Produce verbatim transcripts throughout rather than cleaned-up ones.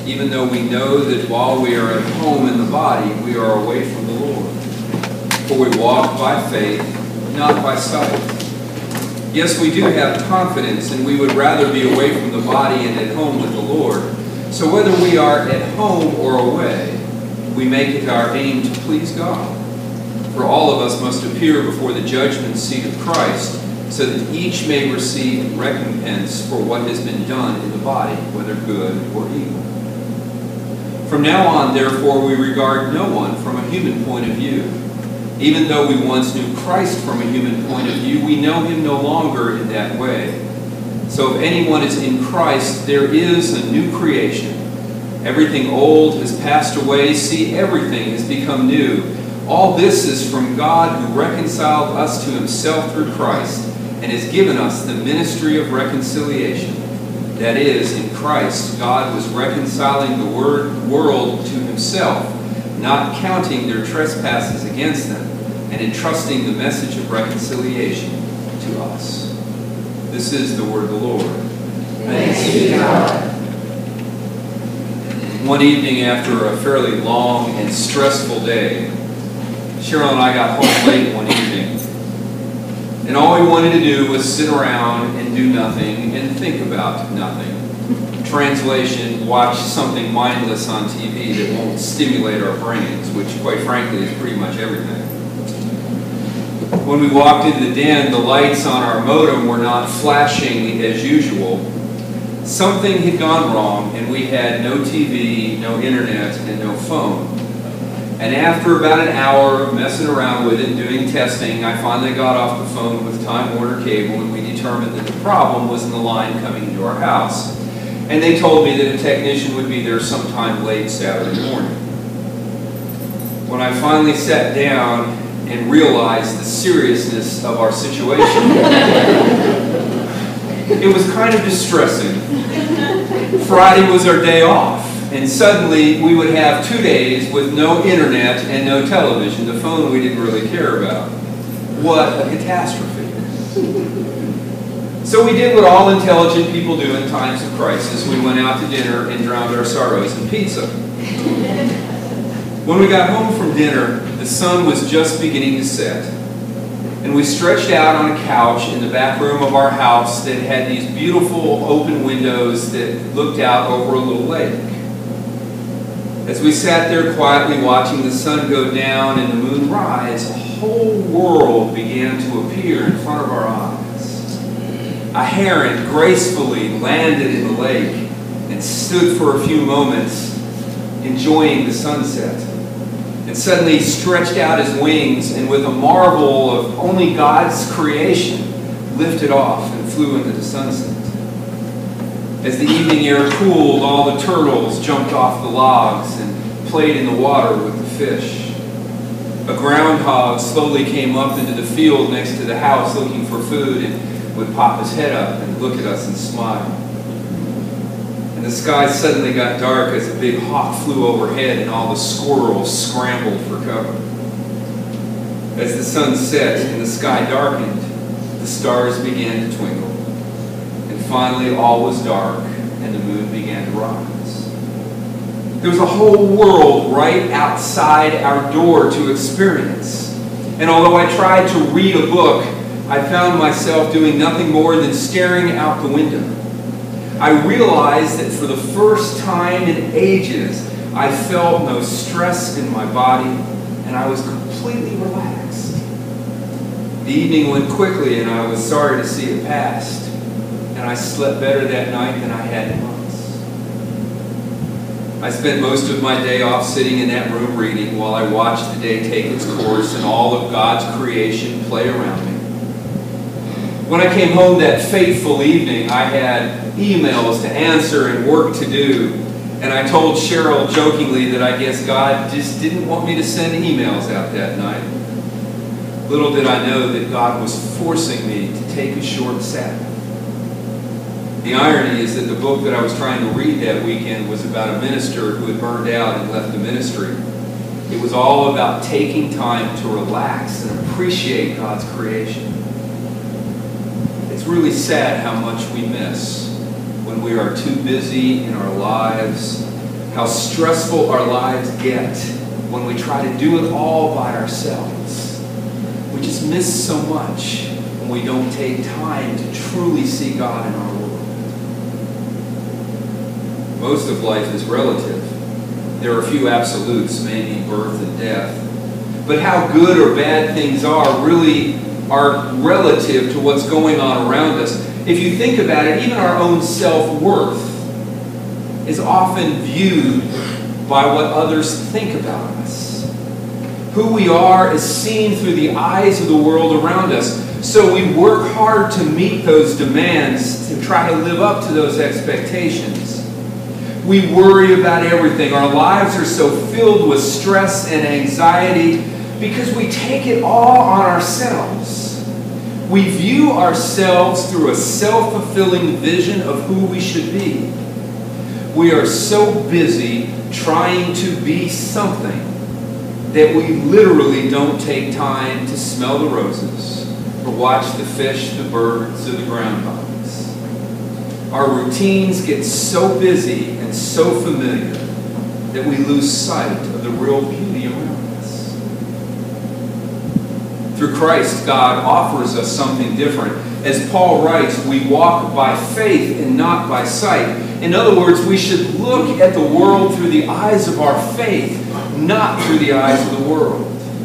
even though we know that while we are at home in the body, we are away from the Lord. For we walk by faith, not by sight. Yes, we do have confidence, and we would rather be away from the body and at home with the Lord. So whether we are at home or away, we make it our aim to please God. For all of us must appear before the judgment seat of Christ, so that each may receive recompense for what has been done in the body, whether good or evil. From now on, therefore, we regard no one from a human point of view. Even though we once knew Christ from a human point of view, we know him no longer in that way. So if anyone is in Christ, there is a new creation. Everything old has passed away. See, everything has become new. All this is from God, who reconciled us to himself through Christ and has given us the ministry of reconciliation. That is, in Christ, God was reconciling the world to himself, not counting their trespasses against them, and entrusting the message of reconciliation to us. This is the word of the Lord. Thanks be to God. One evening after a fairly long and stressful day, Cheryl and I got home late one evening, and all we wanted to do was sit around and do nothing and think about nothing. Translation, watch something mindless on T V that won't stimulate our brains, which quite frankly is pretty much everything. When we walked into the den, the lights on our modem were not flashing as usual. Something had gone wrong, and we had no T V, no internet, and no phone. And after about an hour of messing around with it and doing testing, I finally got off the phone with Time Warner Cable, and we determined that the problem was in the line coming into our house. And they told me that a technician would be there sometime late Saturday morning. When I finally sat down and realized the seriousness of our situation, it was kind of distressing. Friday was our day off, and suddenly we would have two days with no internet and no television. The phone we didn't really care about. What a catastrophe. So we did what all intelligent people do in times of crisis. We went out to dinner and drowned our sorrows in pizza. When we got home from dinner, the sun was just beginning to set. And we stretched out on a couch in the back room of our house that had these beautiful open windows that looked out over a little lake. As we sat there quietly watching the sun go down and the moon rise, a whole world began to appear in front of our eyes. A heron gracefully landed in the lake and stood for a few moments enjoying the sunset. And suddenly stretched out his wings and with a marvel of only God's creation lifted off and flew into the sunset. As the evening air cooled, all the turtles jumped off the logs and played in the water with the fish. A groundhog slowly came up into the field next to the house looking for food and would pop his head up and look at us and smile. And the sky suddenly got dark as a big hawk flew overhead and all the squirrels scrambled for cover. As the sun set and the sky darkened, the stars began to twinkle. And finally all was dark and the moon began to rise. There was a whole world right outside our door to experience. And although I tried to read a book, I found myself doing nothing more than staring out the window. I realized that for the first time in ages, I felt no stress in my body, and I was completely relaxed. The evening went quickly, and I was sorry to see it passed, and I slept better that night than I had in months. I spent most of my day off sitting in that room reading while I watched the day take its course and all of God's creation play around me. When I came home that fateful evening, I had emails to answer and work to do. And I told Cheryl jokingly that I guess God just didn't want me to send emails out that night. Little did I know that God was forcing me to take a short Sabbath. The irony is that the book that I was trying to read that weekend was about a minister who had burned out and left the ministry. It was all about taking time to relax and appreciate God's creation. It's really sad how much we miss when we are too busy in our lives how stressful our lives get when we try to do it all by ourselves. We just miss so much when we don't take time to truly see God in our world. Most of life is relative. There are a few absolutes, maybe birth and death. But how good or bad things are really are relative to what's going on around us. If you think about it, even our own self-worth is often viewed by what others think about us. Who we are is seen through the eyes of the world around us. So we work hard to meet those demands, to try to live up to those expectations. We worry about everything. Our lives are so filled with stress and anxiety because we take it all on ourselves. We view ourselves through a self-fulfilling vision of who we should be. We are so busy trying to be something that we literally don't take time to smell the roses or watch the fish, the birds, or the groundhogs. Our routines get so busy and so familiar that we lose sight of the real beauty around us. Through Christ, God offers us something different. As Paul writes, we walk by faith and not by sight. In other words, we should look at the world through the eyes of our faith, not through the eyes of the world.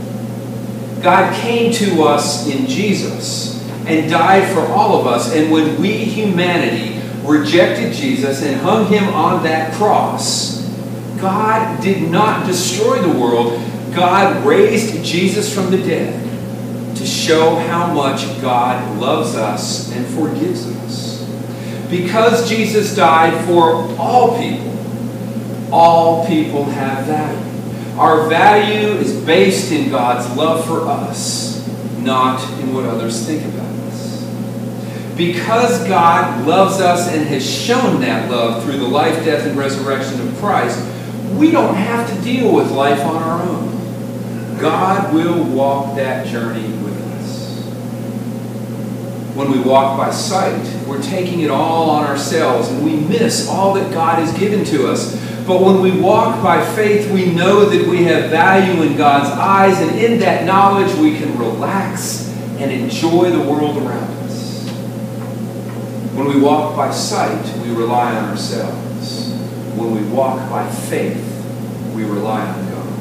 God came to us in Jesus and died for all of us. And when we, humanity, rejected Jesus and hung him on that cross, God did not destroy the world. God raised Jesus from the dead to show how much God loves us and forgives us. Because Jesus died for all people, all people have value. Our value is based in God's love for us, not in what others think about us. Because God loves us and has shown that love through the life, death, and resurrection of Christ, we don't have to deal with life on our own. God will walk that journey with us. When we walk by sight, we're taking it all on ourselves and we miss all that God has given to us. But when we walk by faith, we know that we have value in God's eyes, and in that knowledge we can relax and enjoy the world around us. When we walk by sight, we rely on ourselves. When we walk by faith, we rely on God.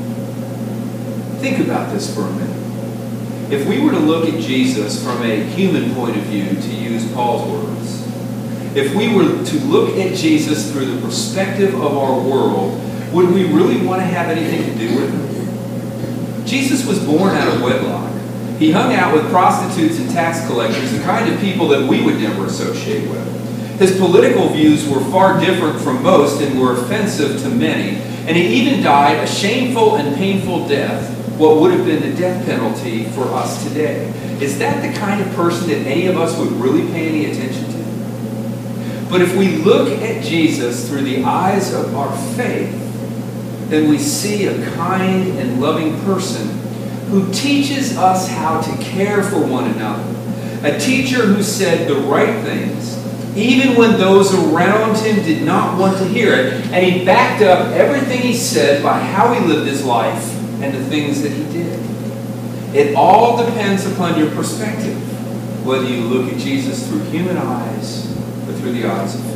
Think about this for a minute. If we were to look at Jesus from a human point of view, to use Paul's words, if we were to look at Jesus through the perspective of our world, would we really want to have anything to do with him? Jesus was born out of wedlock. He hung out with prostitutes and tax collectors, the kind of people that we would never associate with. His political views were far different from most and were offensive to many. And he even died a shameful and painful death, what would have been the death penalty for us today. Is that the kind of person that any of us would really pay any attention to? But if we look at Jesus through the eyes of our faith, then we see a kind and loving person who teaches us how to care for one another. A teacher who said the right things, even when those around him did not want to hear it, and he backed up everything he said by how he lived his life and the things that he did. It all depends upon your perspective, whether you look at Jesus through human eyes or through the eyes of faith.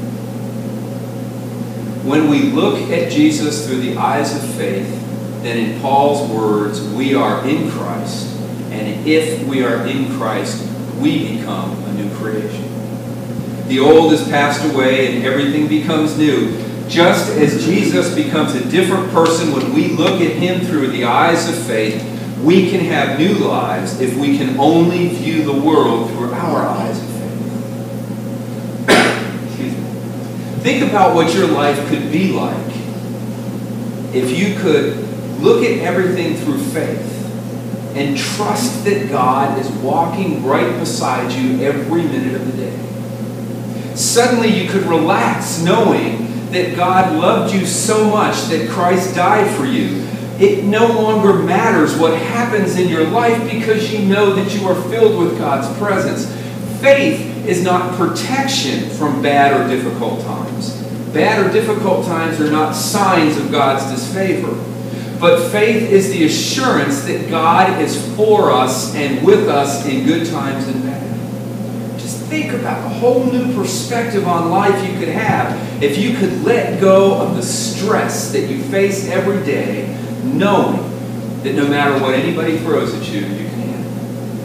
When we look at Jesus through the eyes of faith, then in Paul's words, we are in Christ, and if we are in Christ, we become a new creation. The old has passed away and everything becomes new. Just as Jesus becomes a different person when we look at him through the eyes of faith, we can have new lives if we can only view the world through our eyes of faith. Excuse me. Think about what your life could be like if you could look at everything through faith and trust that God is walking right beside you every minute of the day. Suddenly you could relax knowing that God loved you so much that Christ died for you. It no longer matters what happens in your life because you know that you are filled with God's presence. Faith is not protection from bad or difficult times. Bad or difficult times are not signs of God's disfavor. But faith is the assurance that God is for us and with us in good times and bad. Just think about the whole new perspective on life you could have if you could let go of the stress that you face every day, knowing that no matter what anybody throws at you, you can handle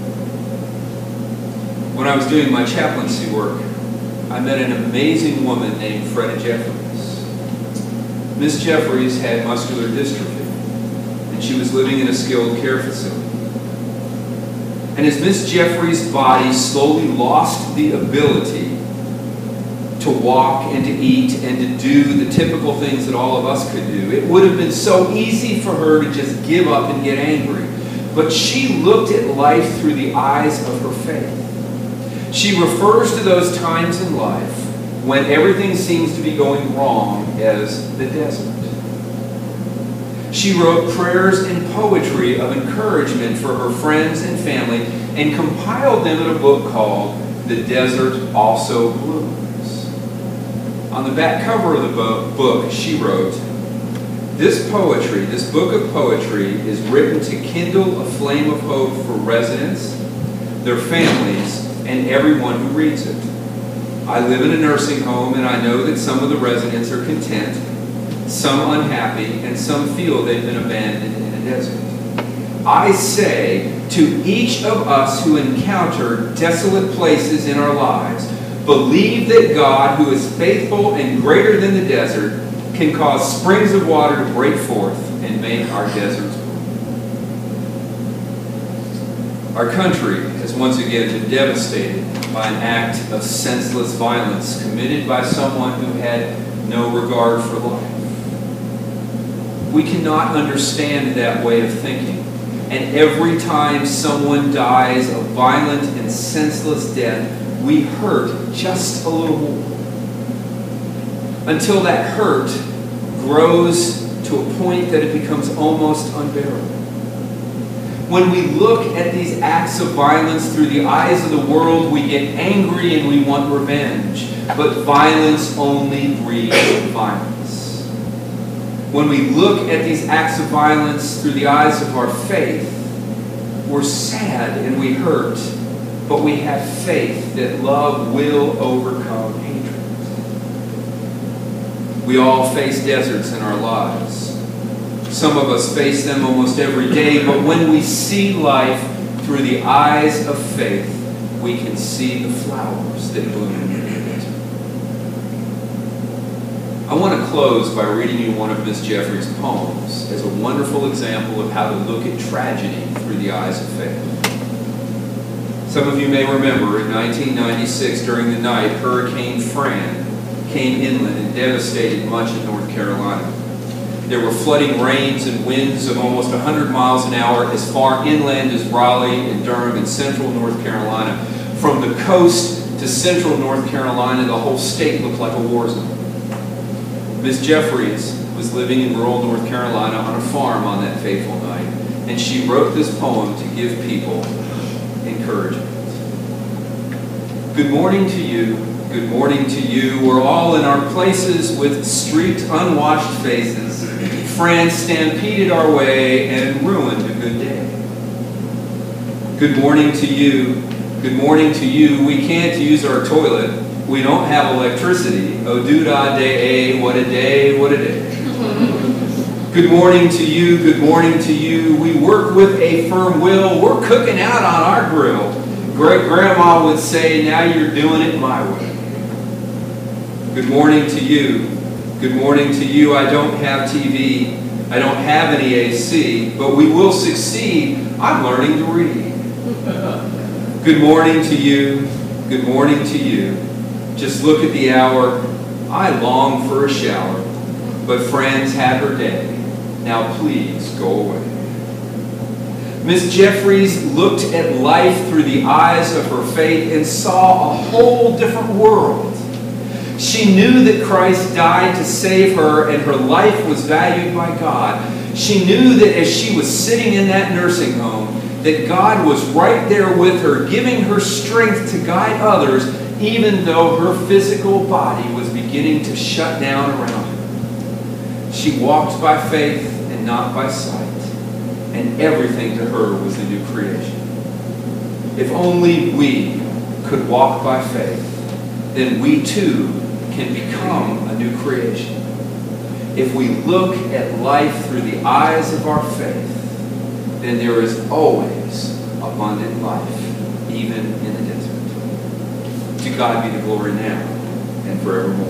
it. When I was doing my chaplaincy work, I met an amazing woman named Freda Jeffries. Miss Jeffries had muscular dystrophy, and she was living in a skilled care facility. And as Miss Jeffries' body slowly lost the ability to walk and to eat and to do the typical things that all of us could do, it would have been so easy for her to just give up and get angry. But she looked at life through the eyes of her faith. She refers to those times in life when everything seems to be going wrong as the desert. She wrote prayers and poetry of encouragement for her friends and family and compiled them in a book called The Desert Also Blooms. On the back cover of the book, she wrote, "This poetry, this book of poetry is written to kindle a flame of hope for residents, their families, and everyone who reads it. I live in a nursing home, and I know that some of the residents are content, some unhappy, and some feel they've been abandoned in a desert. I say to each of us who encounter desolate places in our lives, believe that God, who is faithful and greater than the desert, can cause springs of water to break forth and make our deserts bloom." Our country has once again been devastated by an act of senseless violence committed by someone who had no regard for life. We cannot understand that way of thinking. And every time someone dies a violent and senseless death, we hurt just a little more. Until that hurt grows to a point that it becomes almost unbearable. When we look at these acts of violence through the eyes of the world, we get angry and we want revenge. But violence only breeds violence. When we look at these acts of violence through the eyes of our faith, we're sad and we hurt, but we have faith that love will overcome hatred. We all face deserts in our lives. Some of us face them almost every day, but when we see life through the eyes of faith, we can see the flowers that bloom in the desert. I want to close by reading you one of Miss Jeffries' poems as a wonderful example of how to look at tragedy through the eyes of faith. Some of you may remember in nineteen ninety-six, during the night, Hurricane Fran came inland and devastated much of North Carolina. There were flooding rains and winds of almost one hundred miles an hour as far inland as Raleigh and Durham and central North Carolina. From the coast to central North Carolina, the whole state looked like a war zone. Miss Jeffries was living in rural North Carolina on a farm on that fateful night, and she wrote this poem to give people encouragement. Good morning to you, good morning to you. We're all in our places with streaked, unwashed faces. France stampeded our way and ruined a good day. Good morning to you, good morning to you. We can't use our toilet. We don't have electricity. Oh, doo-dah day, what a day, what a day. Good morning to you, good morning to you. We work with a firm will. We're cooking out on our grill. Great-grandma would say, now you're doing it my way. Good morning to you. Good morning to you. I don't have T V. I don't have any A C, but we will succeed. I'm learning to read. Good morning to you. Good morning to you. Just look at the hour. I long for a shower, but Fran's had her day. Now please go away. Miss Jeffries looked at life through the eyes of her faith and saw a whole different world. She knew that Christ died to save her and her life was valued by God. She knew that as she was sitting in that nursing home, that God was right there with her, giving her strength to guide others, even though her physical body was becoming beginning to shut down around her. She walked by faith and not by sight, and everything to her was a new creation. If only we could walk by faith, then we too can become a new creation. If we look at life through the eyes of our faith, then there is always abundant life, even in the desert. To God be the glory now and forevermore.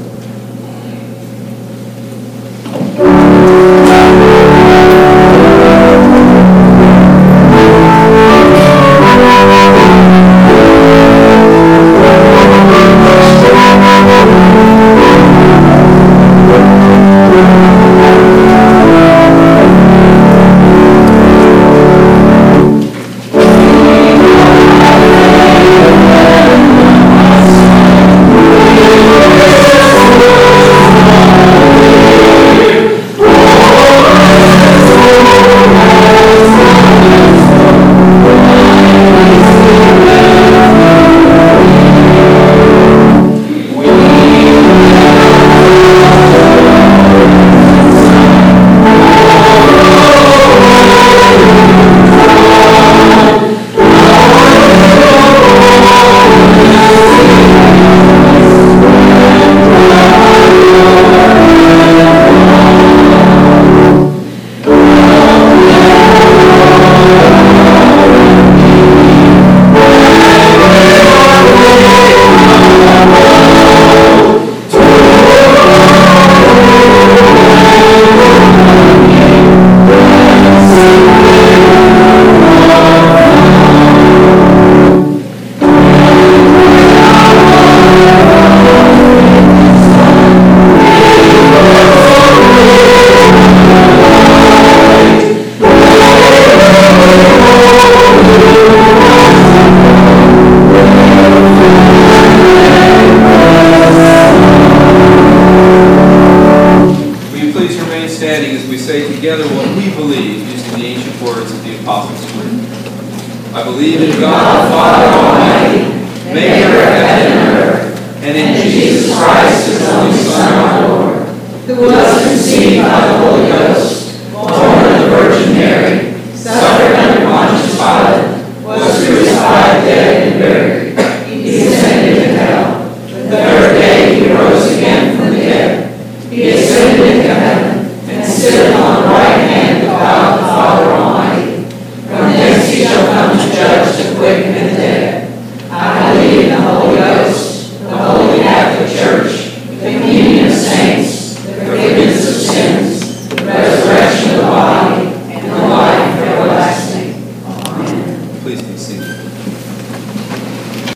Please be seated.